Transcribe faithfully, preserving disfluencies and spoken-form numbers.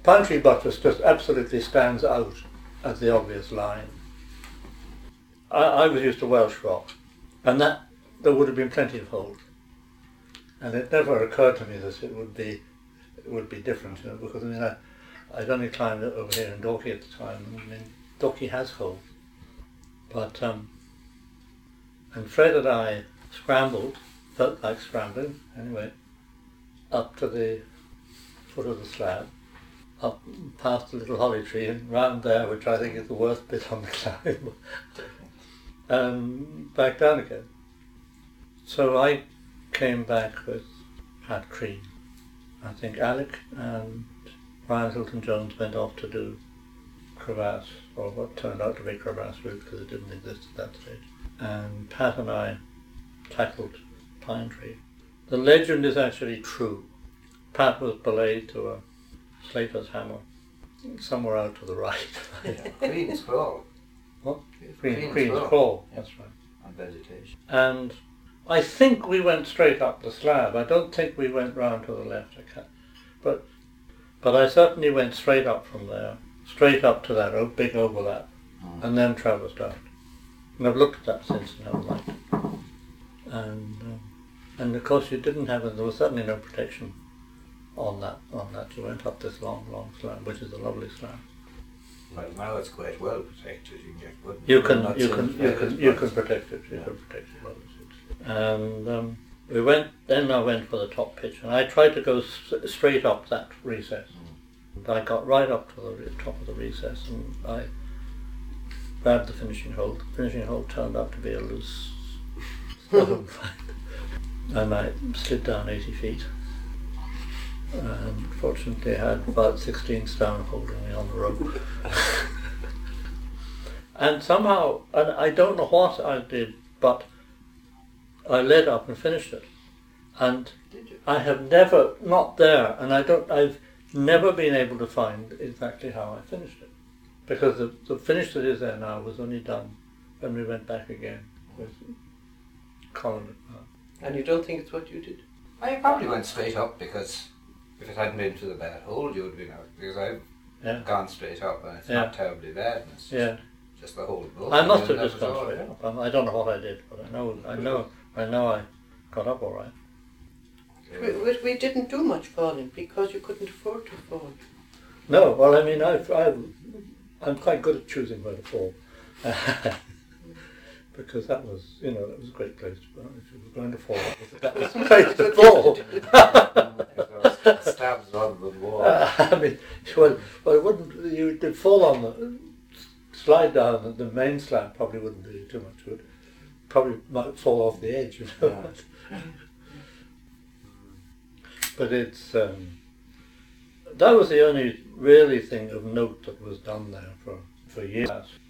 Pine Tree Buttress just absolutely stands out as the obvious line. I, I was used to Welsh rock, and that there would have been plenty of holes. And it never occurred to me that it would be it would be different, you know, because I mean I, I'd only climbed over here in Dorky at the time. I mean Dorky has holes, but um, and Fred and I scrambled, felt like scrambling anyway, up to the foot of the slab, up past the little holly tree and round there, which I think is the worst bit on the climb, and back down again. So I came back with Pat Crean. I think Alec and Brian Hilton-Jones went off to do crevasse, or what turned out to be crevasse route because it didn't exist at that stage. And Pat and I tackled Pine Tree. The legend is actually true. Pat was belayed to a Slater's hammer somewhere out to the right. Queen's Claw. What? Queen's, Queen, Queen's Claw. Claw, that's right. On vegetation. And I think we went straight up the slab. I don't think we went round to the left. I can't. But, but I certainly went straight up from there, straight up to that o- big overlap, mm. and then traversed out. And I've looked at that since and haven't liked it. And, um, and of course you didn't have, there was certainly no protection on that. On that, you went up this long, long slab, which is a lovely slab. Well, now it's quite well protected. You can get good. You can, you can, you can, you can protect it. You yeah. can protect it well. And um, we went. Then I went for the top pitch, and I tried to go s- straight up that recess. Mm. I got right up to the re- top of the recess, and I grabbed the finishing hole. The finishing hole turned out to be a loose stone, and I slid down eighty feet. And fortunately, I had about sixteen stone holding me on the rope. And somehow, and I don't know what I did, but I led up and finished it. And I have never, not there, and I don't, I've never been able to find exactly how I finished it. Because the, the finish that is there now was only done when we went back again with Colin. And you don't think it's what you did? I probably went straight up because if it hadn't been to the bad hole, you would have been out. Because I've yeah. gone straight up and it's yeah. not terribly bad. It's just, yeah. just the whole boat. I must have just gone straight up. I don't know what I did, but I know, I know. I know I got up all right. We, we, we didn't do much falling because you couldn't afford to fall. No, well, I mean, I've, I've, I'm quite good at choosing where to fall. Because that was, you know, that was a great place to go. If you were going to fall, that was the place to fall. Stabs rather than wall. Uh, I mean, well, well, it wouldn't, you did fall on the, slide down, the, the main slab probably wouldn't do too much good. Probably might fall off the edge, you know. Yeah. But it's um, that was the only really thing of note that was done there for, for years.